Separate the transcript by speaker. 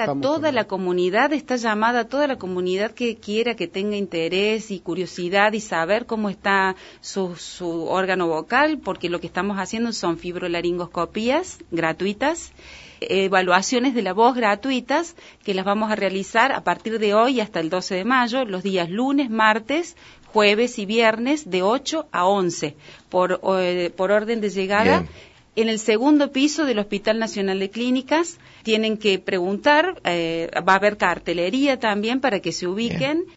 Speaker 1: para toda la comunidad, está llamada a toda la comunidad que quiera, que tenga interés y curiosidad y saber cómo está su órgano vocal, porque lo que estamos haciendo son fibrolaringoscopías gratuitas, evaluaciones de la voz gratuitas, que las vamos a realizar a partir de hoy hasta el 12 de mayo, los días lunes, martes, jueves y viernes de 8 a 11, por orden de llegada. Bien. En el segundo piso del Hospital Nacional de Clínicas tienen que preguntar, va a haber cartelería también para que se ubiquen. Bien.